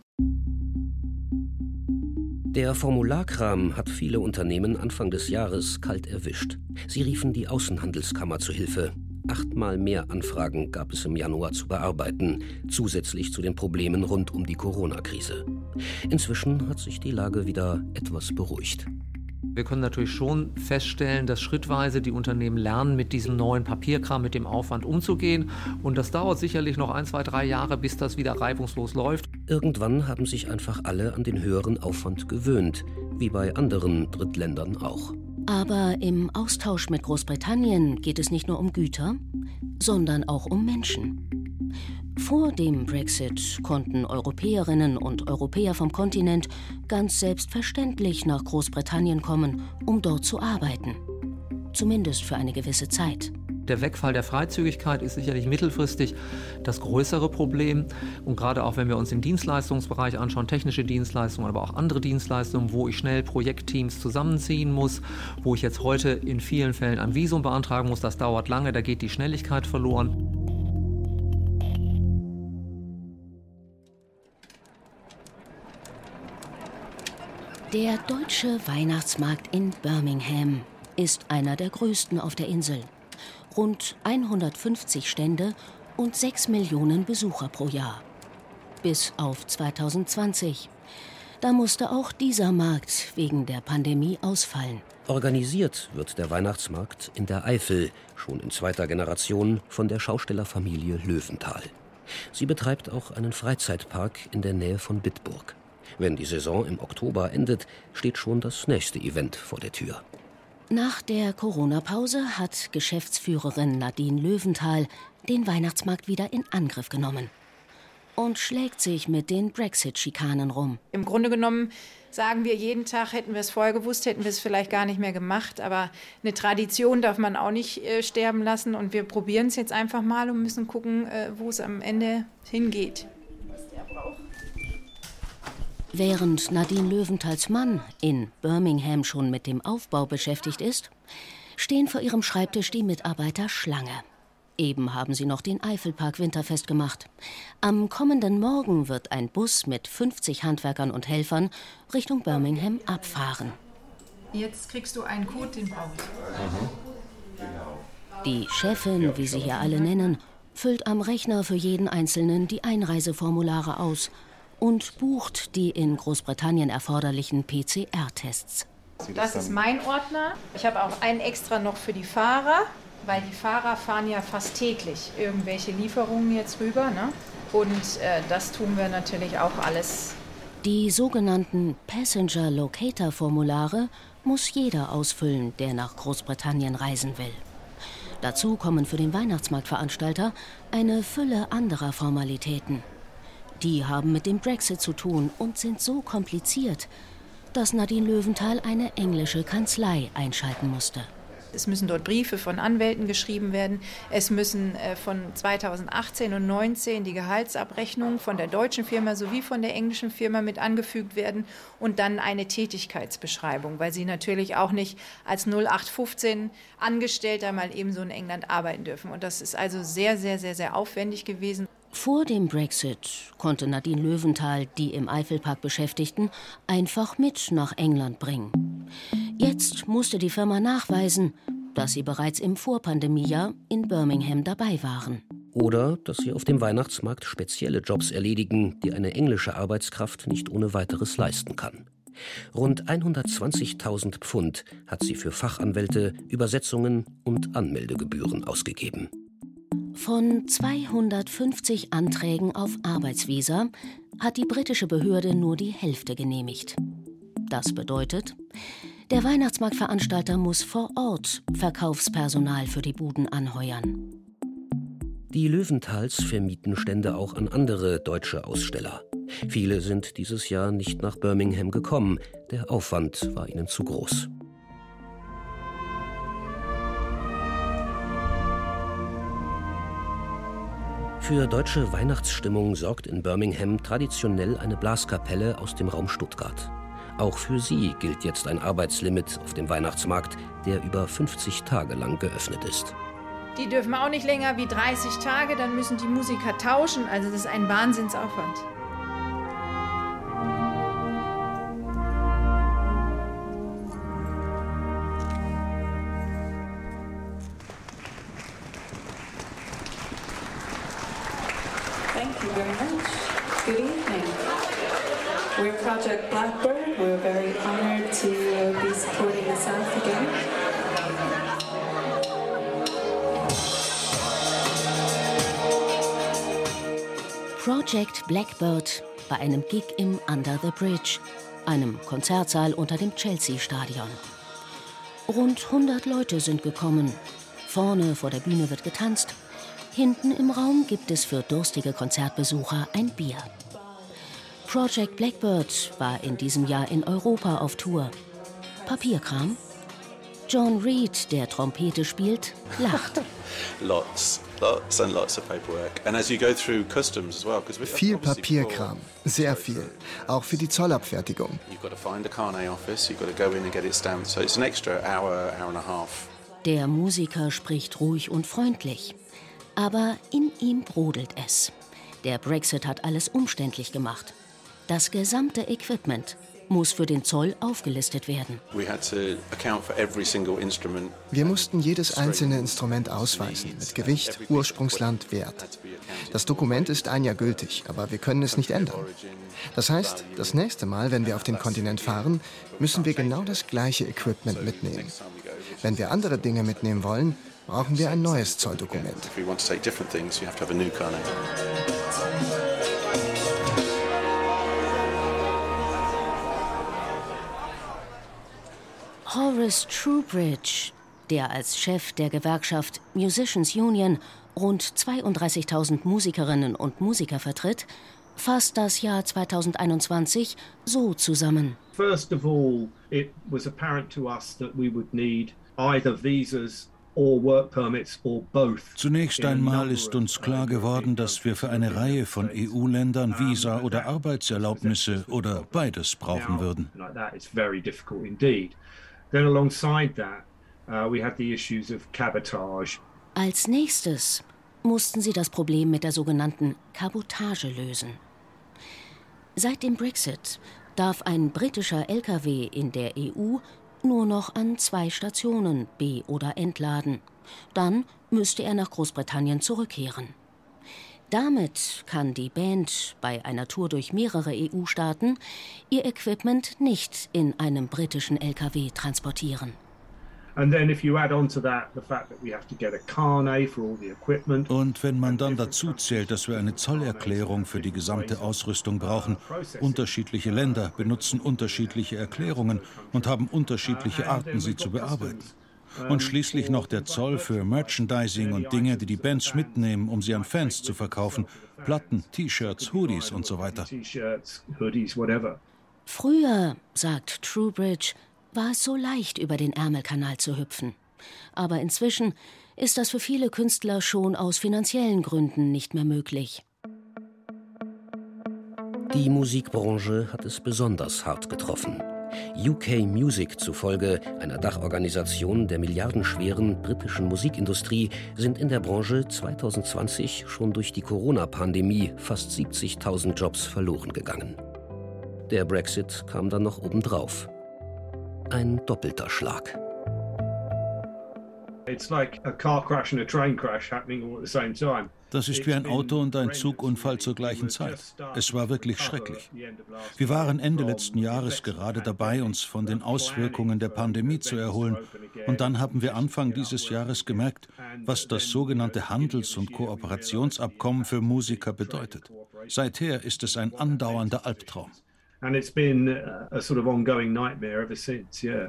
Der Formularkram hat viele Unternehmen Anfang des Jahres kalt erwischt. Sie riefen die Außenhandelskammer zu Hilfe. Achtmal mehr Anfragen gab es im Januar zu bearbeiten, zusätzlich zu den Problemen rund um die Corona-Krise. Inzwischen hat sich die Lage wieder etwas beruhigt. Wir können natürlich schon feststellen, dass schrittweise die Unternehmen lernen, mit diesem neuen Papierkram, mit dem Aufwand umzugehen. Und das dauert sicherlich noch ein, zwei, drei Jahre, bis das wieder reibungslos läuft. Irgendwann haben sich einfach alle an den höheren Aufwand gewöhnt, wie bei anderen Drittländern auch. Aber im Austausch mit Großbritannien geht es nicht nur um Güter, sondern auch um Menschen. Vor dem Brexit konnten Europäerinnen und Europäer vom Kontinent ganz selbstverständlich nach Großbritannien kommen, um dort zu arbeiten. Zumindest für eine gewisse Zeit. Der Wegfall der Freizügigkeit ist sicherlich mittelfristig das größere Problem. Und gerade auch, wenn wir uns den Dienstleistungsbereich anschauen, technische Dienstleistungen, aber auch andere Dienstleistungen, wo ich schnell Projektteams zusammenziehen muss, wo ich jetzt heute in vielen Fällen ein Visum beantragen muss, das dauert lange, da geht die Schnelligkeit verloren. Der deutsche Weihnachtsmarkt in Birmingham ist einer der größten auf der Insel. Rund hundertfünfzig Stände und sechs Millionen Besucher pro Jahr. Bis auf zweitausendzwanzig. Da musste auch dieser Markt wegen der Pandemie ausfallen. Organisiert wird der Weihnachtsmarkt in der Eifel, schon in zweiter Generation, von der Schaustellerfamilie Löwenthal. Sie betreibt auch einen Freizeitpark in der Nähe von Bitburg. Wenn die Saison im Oktober endet, steht schon das nächste Event vor der Tür. Nach der Corona-Pause hat Geschäftsführerin Nadine Löwenthal den Weihnachtsmarkt wieder in Angriff genommen und schlägt sich mit den Brexit-Schikanen rum. Im Grunde genommen sagen wir jeden Tag, hätten wir es vorher gewusst, hätten wir es vielleicht gar nicht mehr gemacht. Aber eine Tradition darf man auch nicht äh, sterben lassen. Und wir probieren es jetzt einfach mal und müssen gucken, äh, wo es am Ende hingeht. Was der braucht. Während Nadine Löwenthals Mann in Birmingham schon mit dem Aufbau beschäftigt ist, stehen vor ihrem Schreibtisch die Mitarbeiter Schlange. Eben haben sie noch den Eifelpark winterfest gemacht. Am kommenden Morgen wird ein Bus mit fünfzig Handwerkern und Helfern Richtung Birmingham abfahren. Jetzt kriegst du einen Code, den brauche ich. Die Chefin, wie sie hier alle nennen, füllt am Rechner für jeden Einzelnen die Einreiseformulare aus und bucht die in Großbritannien erforderlichen P C R-Tests. Das ist mein Ordner. Ich habe auch einen extra noch für die Fahrer, weil die Fahrer fahren ja fast täglich irgendwelche Lieferungen jetzt rüber, ne? Und äh, das tun wir natürlich auch alles. Die sogenannten Passenger Locator-Formulare muss jeder ausfüllen, der nach Großbritannien reisen will. Dazu kommen für den Weihnachtsmarktveranstalter eine Fülle anderer Formalitäten. Die haben mit dem Brexit zu tun und sind so kompliziert, dass Nadine Löwenthal eine englische Kanzlei einschalten musste. Es müssen dort Briefe von Anwälten geschrieben werden. Es müssen äh, von zweitausendachtzehn und neunzehn die Gehaltsabrechnungen von der deutschen Firma sowie von der englischen Firma mit angefügt werden und dann eine Tätigkeitsbeschreibung, weil sie natürlich auch nicht als null acht fünfzehn Angestellter mal ebenso in England arbeiten dürfen. Und das ist also sehr, sehr, sehr, sehr aufwendig gewesen. Vor dem Brexit konnte Nadine Löwenthal die im Eifelpark Beschäftigten einfach mit nach England bringen. Jetzt musste die Firma nachweisen, dass sie bereits im Vorpandemiejahr in Birmingham dabei waren. Oder dass sie auf dem Weihnachtsmarkt spezielle Jobs erledigen, die eine englische Arbeitskraft nicht ohne weiteres leisten kann. Rund hundertzwanzigtausend Pfund hat sie für Fachanwälte, Übersetzungen und Anmeldegebühren ausgegeben. Von zweihundertfünfzig Anträgen auf Arbeitsvisa hat die britische Behörde nur die Hälfte genehmigt. Das bedeutet, der Weihnachtsmarktveranstalter muss vor Ort Verkaufspersonal für die Buden anheuern. Die Löwenthals vermieten Stände auch an andere deutsche Aussteller. Viele sind dieses Jahr nicht nach Birmingham gekommen. Der Aufwand war ihnen zu groß. Für deutsche Weihnachtsstimmung sorgt in Birmingham traditionell eine Blaskapelle aus dem Raum Stuttgart. Auch für sie gilt jetzt ein Arbeitslimit auf dem Weihnachtsmarkt, der über fünfzig Tage lang geöffnet ist. Die dürfen auch nicht länger wie dreißig Tage, dann müssen die Musiker tauschen. Also das ist ein Wahnsinnsaufwand. Thank you very much. Good evening. We're Project Blackbird. We're very honored to uh, be supporting the South again. Project Blackbird bei einem Gig im Under the Bridge, einem Konzertsaal unter dem Chelsea-Stadion. Rund hundert Leute sind gekommen. Vorne vor der Bühne wird getanzt. Hinten im Raum gibt es für durstige Konzertbesucher ein Bier. Project Blackbird war in diesem Jahr in Europa auf Tour. Papierkram? John Reed, der Trompete spielt, lacht. Lots, lots and lots of paperwork. And as you go through customs as well, because we viel Papierkram, sehr viel, auch für die Zollabfertigung. You've got to find the Carnet office, you've got to go in and get it stamped. So it's an extra hour, hour and a half. Der Musiker spricht ruhig und freundlich. Aber in ihm brodelt es. Der Brexit hat alles umständlich gemacht. Das gesamte Equipment muss für den Zoll aufgelistet werden. Wir mussten jedes einzelne Instrument ausweisen, mit Gewicht, Ursprungsland, Wert. Das Dokument ist ein Jahr gültig, aber wir können es nicht ändern. Das heißt, das nächste Mal, wenn wir auf den Kontinent fahren, müssen wir genau das gleiche Equipment mitnehmen. Wenn wir andere Dinge mitnehmen wollen, brauchen wir ein neues Zolldokument. Horace Trowbridge, der als Chef der Gewerkschaft Musicians Union rund zweiunddreißigtausend Musikerinnen und Musiker vertritt, fasst das Jahr zweitausendeinundzwanzig so zusammen. First of all, it was apparent to us that we would need either visas or work permits or both. Zunächst einmal ist uns klar geworden, dass wir für eine Reihe von E U-Ländern Visa oder Arbeitserlaubnisse oder beides brauchen würden. Then alongside that, uh, we had the issues of cabotage Als nächstes mussten sie das Problem mit der sogenannten Kabotage lösen. Seit dem Brexit darf ein britischer L K W in der E U nur noch an zwei Stationen be- oder entladen. Dann müsste er nach Großbritannien zurückkehren. Damit kann die Band bei einer Tour durch mehrere E U-Staaten ihr Equipment nicht in einem britischen L K W transportieren. And then if you add on to that the fact that we have to get a carnet for all the equipment. Und wenn man dann dazu zählt, dass wir eine Zollerklärung für die gesamte Ausrüstung brauchen, unterschiedliche Länder benutzen unterschiedliche Erklärungen und haben unterschiedliche Arten, sie zu bearbeiten. Und schließlich noch der Zoll für Merchandising und Dinge, die die Bands mitnehmen, um sie an Fans zu verkaufen. Platten, T-Shirts, Hoodies und so weiter. Früher, sagt Trowbridge, war es so leicht, über den Ärmelkanal zu hüpfen. Aber inzwischen ist das für viele Künstler schon aus finanziellen Gründen nicht mehr möglich. Die Musikbranche hat es besonders hart getroffen. U K Music zufolge, einer Dachorganisation der milliardenschweren britischen Musikindustrie, sind in der Branche zwanzig zwanzig schon durch die Corona-Pandemie fast siebzigtausend Jobs verloren gegangen. Der Brexit kam dann noch obendrauf. Ein doppelter Schlag. Das ist wie ein Auto- und ein Zugunfall zur gleichen Zeit. Es war wirklich schrecklich. Wir waren Ende letzten Jahres gerade dabei, uns von den Auswirkungen der Pandemie zu erholen. Und dann haben wir Anfang dieses Jahres gemerkt, was das sogenannte Handels- und Kooperationsabkommen für Musiker bedeutet. Seither ist es ein andauernder Albtraum. And it's been a sort of ongoing nightmare ever since, yeah.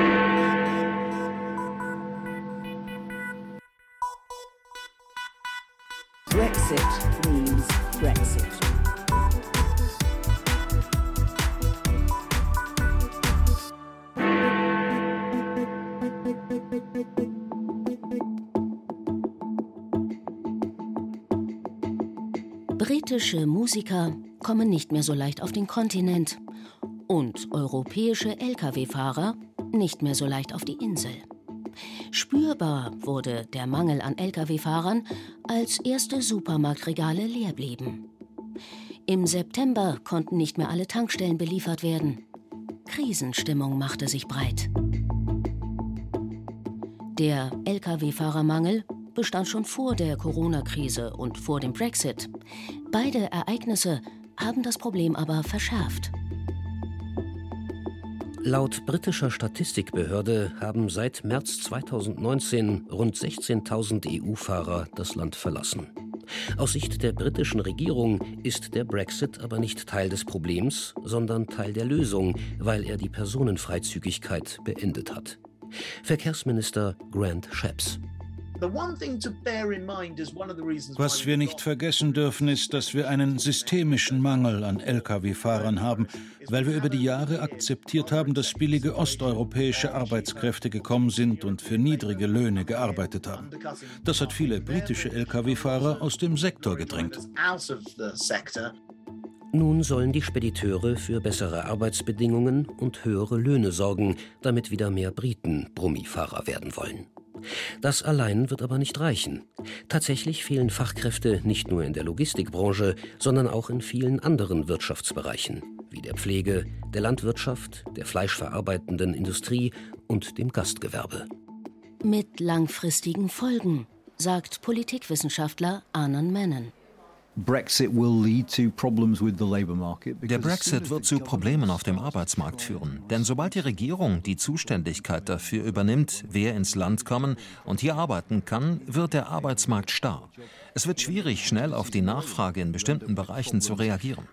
Brexit means Brexit. Britische Musiker kommen nicht mehr so leicht auf den Kontinent und europäische L K W-Fahrer nicht mehr so leicht auf die Insel. Spürbar wurde der Mangel an L K W-Fahrern, als erste Supermarktregale leer blieben. Im September konnten nicht mehr alle Tankstellen beliefert werden. Krisenstimmung machte sich breit. Der L K W-Fahrermangel bestand schon vor der Corona-Krise und vor dem Brexit. Beide Ereignisse haben das Problem aber verschärft. Laut britischer Statistikbehörde haben seit März zweitausendneunzehn rund sechzehntausend E U-Fahrer das Land verlassen. Aus Sicht der britischen Regierung ist der Brexit aber nicht Teil des Problems, sondern Teil der Lösung, weil er die Personenfreizügigkeit beendet hat. Verkehrsminister Grant Shapps. Was wir nicht vergessen dürfen, ist, dass wir einen systemischen Mangel an L K W-Fahrern haben, weil wir über die Jahre akzeptiert haben, dass billige osteuropäische Arbeitskräfte gekommen sind und für niedrige Löhne gearbeitet haben. Das hat viele britische L K W-Fahrer aus dem Sektor gedrängt. Nun sollen die Spediteure für bessere Arbeitsbedingungen und höhere Löhne sorgen, damit wieder mehr Briten Brummifahrer werden wollen. Das allein wird aber nicht reichen. Tatsächlich fehlen Fachkräfte nicht nur in der Logistikbranche, sondern auch in vielen anderen Wirtschaftsbereichen, wie der Pflege, der Landwirtschaft, der fleischverarbeitenden Industrie und dem Gastgewerbe. Mit langfristigen Folgen, sagt Politikwissenschaftler Anand Menon. Der Brexit wird zu Problemen auf dem Arbeitsmarkt führen. Denn sobald die Regierung die Zuständigkeit dafür übernimmt, wer ins Land kommen und hier arbeiten kann, wird der Arbeitsmarkt starr. Es wird schwierig, schnell auf die Nachfrage in bestimmten Bereichen zu reagieren.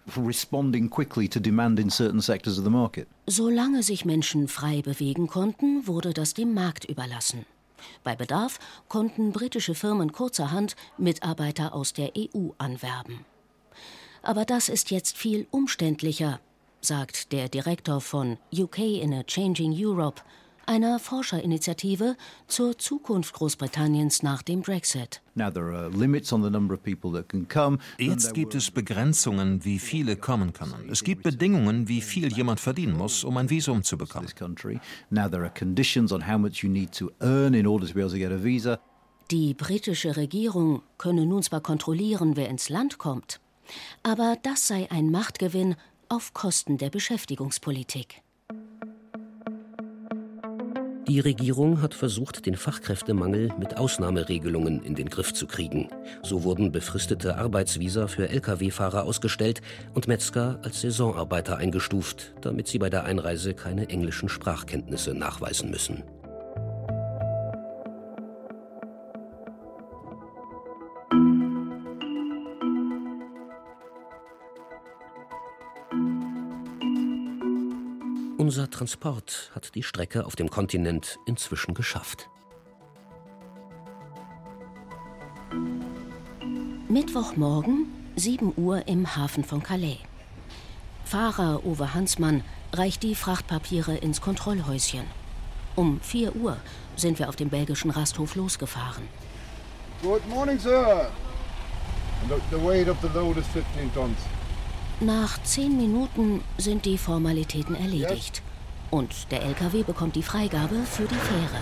Solange sich Menschen frei bewegen konnten, wurde das dem Markt überlassen. Bei Bedarf konnten britische Firmen kurzerhand Mitarbeiter aus der E U anwerben. Aber das ist jetzt viel umständlicher, sagt der Direktor von U K in a Changing Europe, einer Forscherinitiative zur Zukunft Großbritanniens nach dem Brexit. Jetzt gibt es Begrenzungen, wie viele kommen können. Es gibt Bedingungen, wie viel jemand verdienen muss, um ein Visum zu bekommen. Die britische Regierung könne nun zwar kontrollieren, wer ins Land kommt, aber das sei ein Machtgewinn auf Kosten der Beschäftigungspolitik. Die Regierung hat versucht, den Fachkräftemangel mit Ausnahmeregelungen in den Griff zu kriegen. So wurden befristete Arbeitsvisa für L K W-Fahrer ausgestellt und Metzger als Saisonarbeiter eingestuft, damit sie bei der Einreise keine englischen Sprachkenntnisse nachweisen müssen. Unser Transport hat die Strecke auf dem Kontinent inzwischen geschafft. Mittwochmorgen, sieben Uhr im Hafen von Calais. Fahrer Uwe Hansmann reicht die Frachtpapiere ins Kontrollhäuschen. Um vier Uhr sind wir auf dem belgischen Rasthof losgefahren. Good morning, sir. And the weight of the load is fifteen tons. Nach zehn Minuten sind die Formalitäten erledigt. Und der L K W bekommt die Freigabe für die Fähre.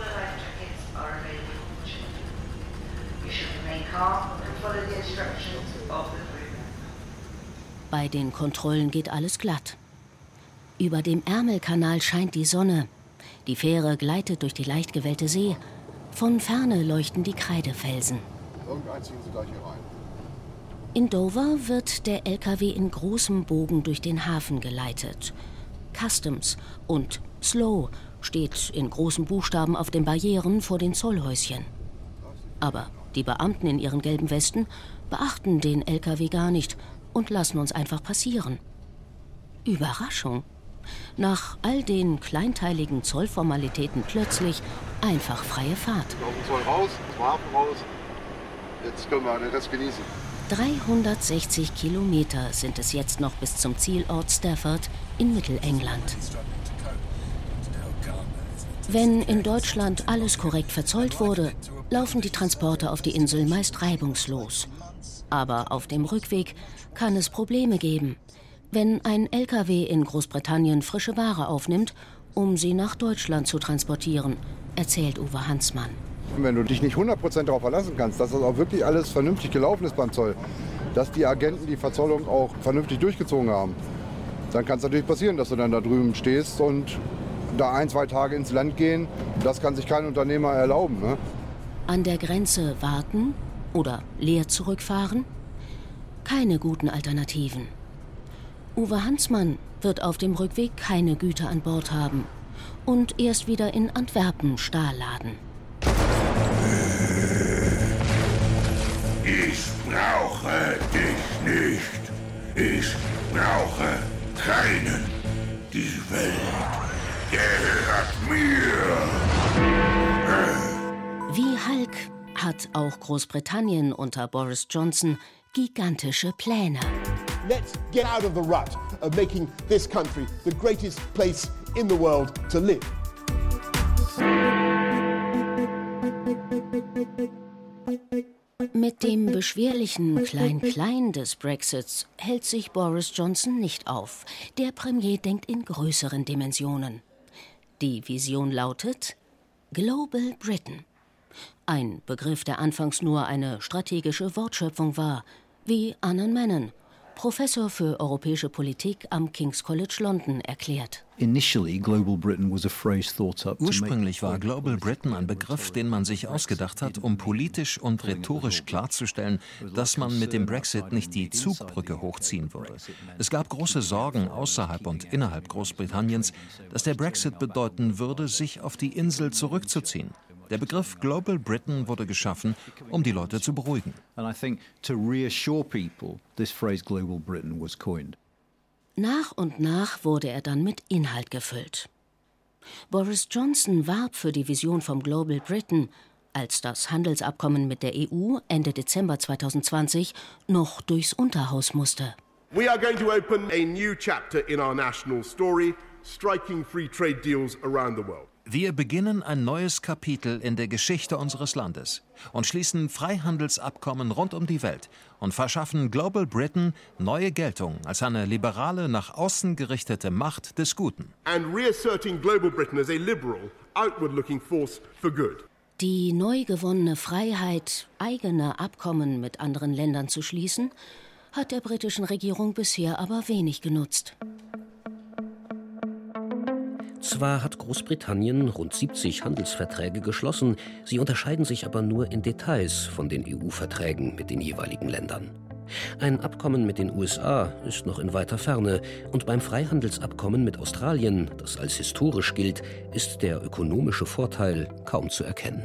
Bei den Kontrollen geht alles glatt. Über dem Ärmelkanal scheint die Sonne. Die Fähre gleitet durch die leicht gewellte See. Von Ferne leuchten die Kreidefelsen. Irgendein ziehen Sie gleich hier rein. In Dover wird der L K W in großem Bogen durch den Hafen geleitet. Customs und Slow steht in großen Buchstaben auf den Barrieren vor den Zollhäuschen. Aber die Beamten in ihren gelben Westen beachten den L K W gar nicht und lassen uns einfach passieren. Überraschung! Nach all den kleinteiligen Zollformalitäten plötzlich einfach freie Fahrt. Aus dem Zoll raus, aus dem Hafen raus. Jetzt können wir den Rest genießen. dreihundertsechzig Kilometer sind es jetzt noch bis zum Zielort Stafford in Mittelengland. Wenn in Deutschland alles korrekt verzollt wurde, laufen die Transporte auf die Insel meist reibungslos. Aber auf dem Rückweg kann es Probleme geben, wenn ein L K W in Großbritannien frische Ware aufnimmt, um sie nach Deutschland zu transportieren, erzählt Uwe Hansmann. Wenn du dich nicht hundert Prozent darauf verlassen kannst, dass das auch wirklich alles vernünftig gelaufen ist beim Zoll, dass die Agenten die Verzollung auch vernünftig durchgezogen haben, dann kann es natürlich passieren, dass du dann da drüben stehst und da ein, zwei Tage ins Land gehen. Das kann sich kein Unternehmer erlauben. Ne? An der Grenze warten oder leer zurückfahren? Keine guten Alternativen. Uwe Hansmann wird auf dem Rückweg keine Güter an Bord haben und erst wieder in Antwerpen Stahl laden. Ich brauche dich nicht. Ich brauche keinen. Die Welt gehört mir. Wie Hulk hat auch Großbritannien unter Boris Johnson gigantische Pläne. Let's get out of the rut of making this country the greatest place in the world to live. Mit dem beschwerlichen Klein-Klein des Brexits hält sich Boris Johnson nicht auf. Der Premier denkt in größeren Dimensionen. Die Vision lautet Global Britain. Ein Begriff, der anfangs nur eine strategische Wortschöpfung war, wie Anand Menon, Professor für europäische Politik am King's College London, erklärt. Ursprünglich war Global Britain ein Begriff, den man sich ausgedacht hat, um politisch und rhetorisch klarzustellen, dass man mit dem Brexit nicht die Zugbrücke hochziehen würde. Es gab große Sorgen außerhalb und innerhalb Großbritanniens, dass der Brexit bedeuten würde, sich auf die Insel zurückzuziehen. Der Begriff Global Britain wurde geschaffen, um die Leute zu beruhigen. Nach und nach wurde er dann mit Inhalt gefüllt. Boris Johnson warb für die Vision vom Global Britain, als das Handelsabkommen mit der E U Ende Dezember zweitausendzwanzig noch durchs Unterhaus musste. We are going to open a new chapter in our national story, striking free trade deals around the world. Wir beginnen ein neues Kapitel in der Geschichte unseres Landes und schließen Freihandelsabkommen rund um die Welt und verschaffen Global Britain neue Geltung als eine liberale, nach außen gerichtete Macht des Guten. And reasserting Global Britain as a liberal, outward-looking force for good. Die neu gewonnene Freiheit, eigene Abkommen mit anderen Ländern zu schließen, hat der britischen Regierung bisher aber wenig genutzt. Zwar hat Großbritannien rund siebzig Handelsverträge geschlossen, sie unterscheiden sich aber nur in Details von den E U-Verträgen mit den jeweiligen Ländern. Ein Abkommen mit den U S A ist noch in weiter Ferne und beim Freihandelsabkommen mit Australien, das als historisch gilt, ist der ökonomische Vorteil kaum zu erkennen.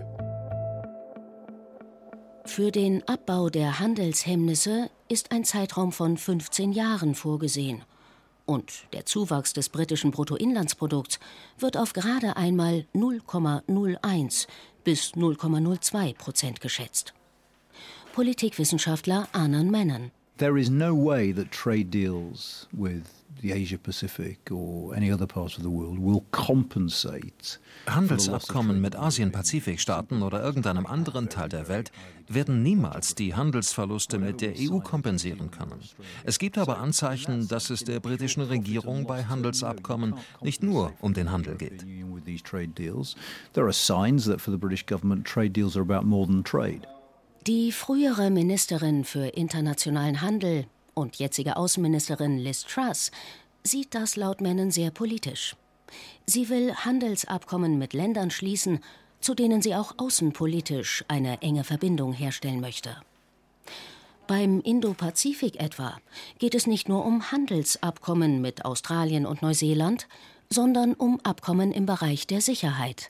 Für den Abbau der Handelshemmnisse ist ein Zeitraum von fünfzehn Jahren vorgesehen. Und der Zuwachs des britischen Bruttoinlandsprodukts wird auf gerade einmal null Komma null eins bis null Komma null zwei Prozent geschätzt. Politikwissenschaftler Anand Menon. There is no way that trade deals with the Asia Pacific or any other part of the world will compensate. Handelsabkommen mit Asien-Pazifik-Staaten oder irgendeinem anderen Teil der Welt werden niemals die Handelsverluste mit der E U kompensieren können. Es gibt aber Anzeichen, dass es der britischen Regierung bei Handelsabkommen nicht nur um den Handel geht. There are signs that for the British government trade deals are about more than trade. Die frühere Ministerin für internationalen Handel und jetzige Außenministerin Liz Truss sieht das laut Menon sehr politisch. Sie will Handelsabkommen mit Ländern schließen, zu denen sie auch außenpolitisch eine enge Verbindung herstellen möchte. Beim Indo-Pazifik etwa geht es nicht nur um Handelsabkommen mit Australien und Neuseeland, sondern um Abkommen im Bereich der Sicherheit.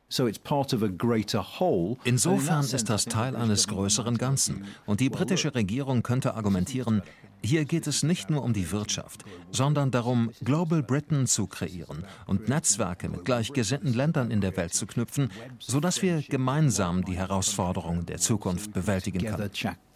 Insofern ist das Teil eines größeren Ganzen. Und die britische Regierung könnte argumentieren, hier geht es nicht nur um die Wirtschaft, sondern darum, Global Britain zu kreieren und Netzwerke mit gleichgesinnten Ländern in der Welt zu knüpfen, sodass wir gemeinsam die Herausforderungen der Zukunft bewältigen können.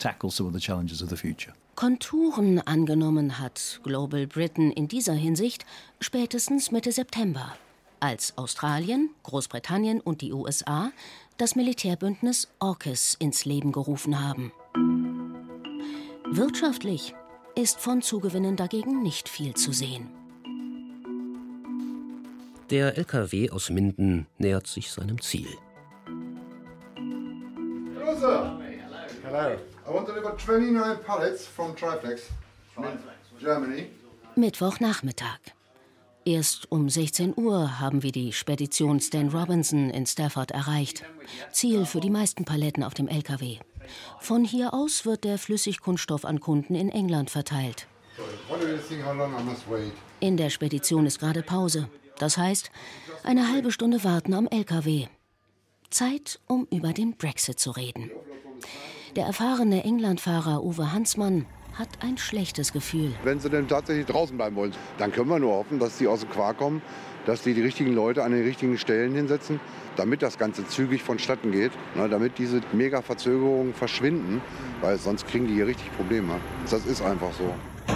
Konturen angenommen hat Global Britain in dieser Hinsicht spätestens Mitte September, als Australien, Großbritannien und die U S A das Militärbündnis AUKUS ins Leben gerufen haben. Wirtschaftlich ist von Zugewinnen dagegen nicht viel zu sehen. Der L K W aus Minden nähert sich seinem Ziel. Hello, sir. Hello. I want to deliver twenty-nine pallets from Triflex, from Germany. Mittwochnachmittag. Erst um sechzehn Uhr haben wir die Spedition Stan Robinson in Stafford erreicht. Ziel für die meisten Paletten auf dem L K W. Von hier aus wird der Flüssigkunststoff an Kunden in England verteilt. In der Spedition ist gerade Pause. Das heißt, eine halbe Stunde warten am L K W. Zeit, um über den Brexit zu reden. Der erfahrene Englandfahrer Uwe Hansmann hat ein schlechtes Gefühl. Wenn sie denn tatsächlich draußen bleiben wollen, dann können wir nur hoffen, dass die aus dem Quark kommen, dass die die richtigen Leute an den richtigen Stellen hinsetzen, damit das Ganze zügig vonstatten geht, na, damit diese Mega-Verzögerungen verschwinden, weil sonst kriegen die hier richtig Probleme. Das ist einfach so.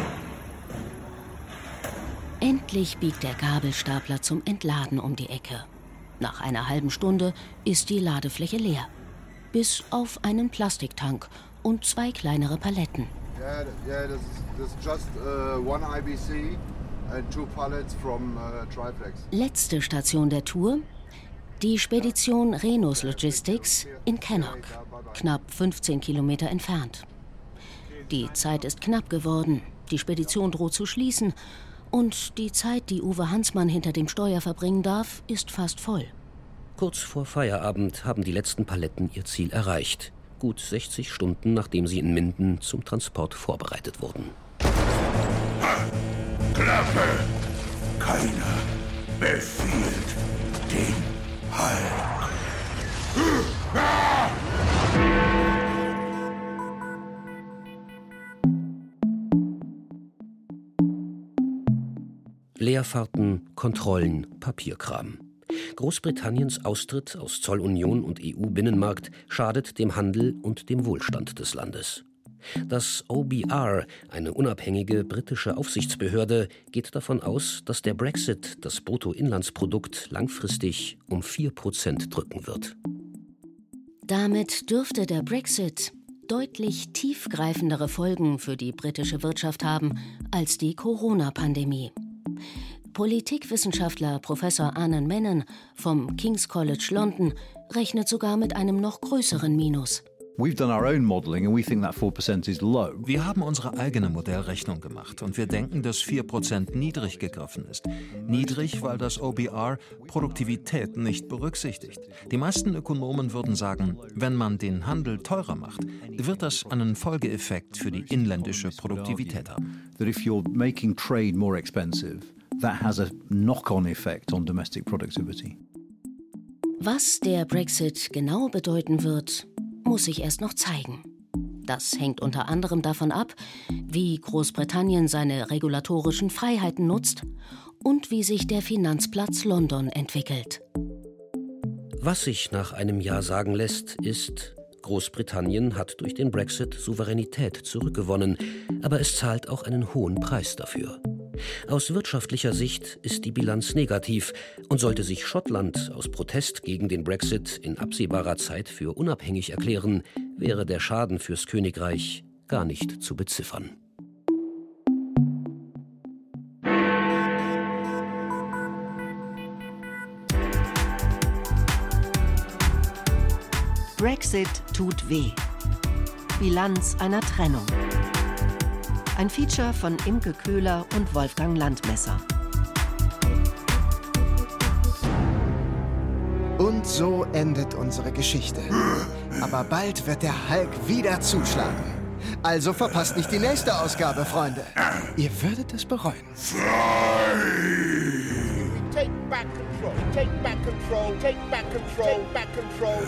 Endlich biegt der Gabelstapler zum Entladen um die Ecke. Nach einer halben Stunde ist die Ladefläche leer. Bis auf einen Plastiktank und zwei kleinere Paletten. Yeah, yeah, this is, this is just uh, one I B C and two pallets from uh, Triflex. Letzte Station der Tour, die Spedition Renus Logistics in Cannock, knapp fünfzehn Kilometer entfernt. Die Zeit ist knapp geworden, die Spedition droht zu schließen und die Zeit, die Uwe Hansmann hinter dem Steuer verbringen darf, ist fast voll. Kurz vor Feierabend haben die letzten Paletten ihr Ziel erreicht. Gut sechzig Stunden, nachdem sie in Minden zum Transport vorbereitet wurden. Klappe! Keiner befiehlt den Halt. Leerfahrten, Kontrollen, Papierkram. Großbritanniens Austritt aus Zollunion und E U-Binnenmarkt schadet dem Handel und dem Wohlstand des Landes. Das O B R, eine unabhängige britische Aufsichtsbehörde, geht davon aus, dass der Brexit das Bruttoinlandsprodukt langfristig um vier Prozent drücken wird. Damit dürfte der Brexit deutlich tiefgreifendere Folgen für die britische Wirtschaft haben als die Corona-Pandemie. Politikwissenschaftler Professor Anand Menon vom King's College London rechnet sogar mit einem noch größeren Minus. Wir haben unsere eigene Modellrechnung gemacht und wir denken, dass vier Prozent niedrig gegriffen ist. Niedrig, weil das O B R Produktivität nicht berücksichtigt. Die meisten Ökonomen würden sagen, wenn man den Handel teurer macht, wird das einen Folgeeffekt für die inländische Produktivität haben. That if you're making trade more expensive, that has a knock-on effect on domestic productivity. Was der Brexit genau bedeuten wird, muss sich erst noch zeigen. Das hängt unter anderem davon ab, wie Großbritannien seine regulatorischen Freiheiten nutzt und wie sich der Finanzplatz London entwickelt. Was sich nach einem Jahr sagen lässt, ist, Großbritannien hat durch den Brexit Souveränität zurückgewonnen, aber es zahlt auch einen hohen Preis dafür. Aus wirtschaftlicher Sicht ist die Bilanz negativ und sollte sich Schottland aus Protest gegen den Brexit in absehbarer Zeit für unabhängig erklären, wäre der Schaden fürs Königreich gar nicht zu beziffern. Brexit tut weh. Bilanz einer Trennung. Ein Feature von Imke Köhler und Wolfgang Landmesser. Und so endet unsere Geschichte. Aber bald wird der Hulk wieder zuschlagen. Also verpasst nicht die nächste Ausgabe, Freunde. Ihr würdet es bereuen. Take back control, take back control, take back control, take back control.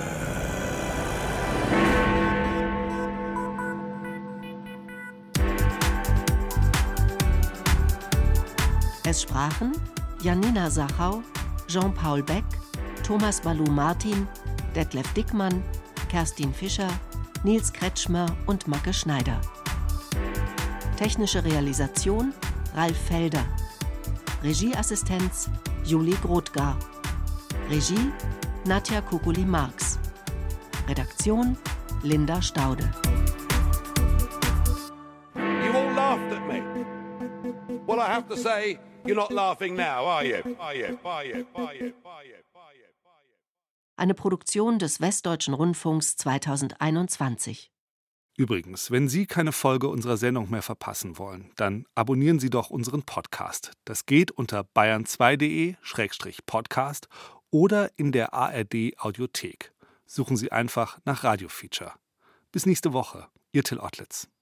Es sprachen Janina Sachau, Jean-Paul Beck, Thomas Balou-Martin, Detlef Dickmann, Kerstin Fischer, Nils Kretschmer und Macke Schneider. Technische Realisation Ralf Felder. Regieassistenz Julie Grothgar. Regie Nadja Kukuli-Marx. Redaktion Linda Staude. You all laughed at me. Well, I have to say, you're not laughing now, are you? Are you? Are you? Are you? Are you? Eine Produktion des Westdeutschen Rundfunks zweitausendeinundzwanzig. Übrigens, wenn Sie keine Folge unserer Sendung mehr verpassen wollen, dann abonnieren Sie doch unseren Podcast. Das geht unter bayern zwei punkt de Schrägstrich Podcast oder in der A R D Audiothek. Suchen Sie einfach nach Radio Feature. Bis nächste Woche. Ihr Till Ottlitz.